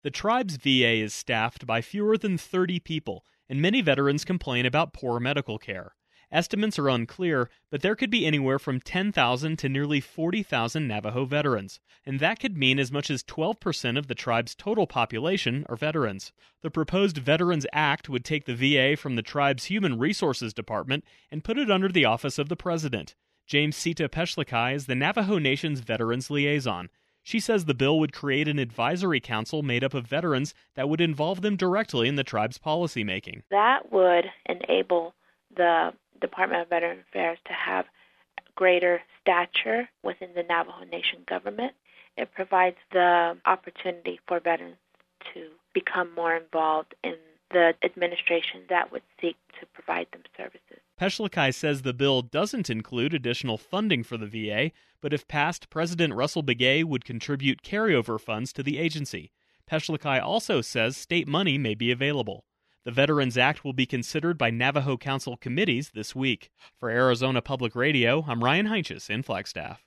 The tribe's VA is staffed by fewer than 30 people, and many veterans complain about poor medical care. Estimates are unclear, but there could be anywhere from 10,000 to nearly 40,000 Navajo veterans, and that could mean as much as 12% of the tribe's total population are veterans. The proposed Veterans Act would take the VA from the tribe's Human Resources Department and put it under the office of the president. Jamesita Peshlikai is the Navajo Nation's Veterans Liaison. She says the bill would create an advisory council made up of veterans that would involve them directly in the tribe's policymaking. That would enable the Department of Veteran Affairs to have greater stature within the Navajo Nation government. It provides the opportunity for veterans to become more involved in the administration that would seek to provide them services. Peshlikai says the bill doesn't include additional funding for the VA, but if passed, President Russell Begay would contribute carryover funds to the agency. Peshlikai also says state money may be available. The Veterans Act will be considered by Navajo Council committees this week. For Arizona Public Radio, I'm Ryan Heinches in Flagstaff.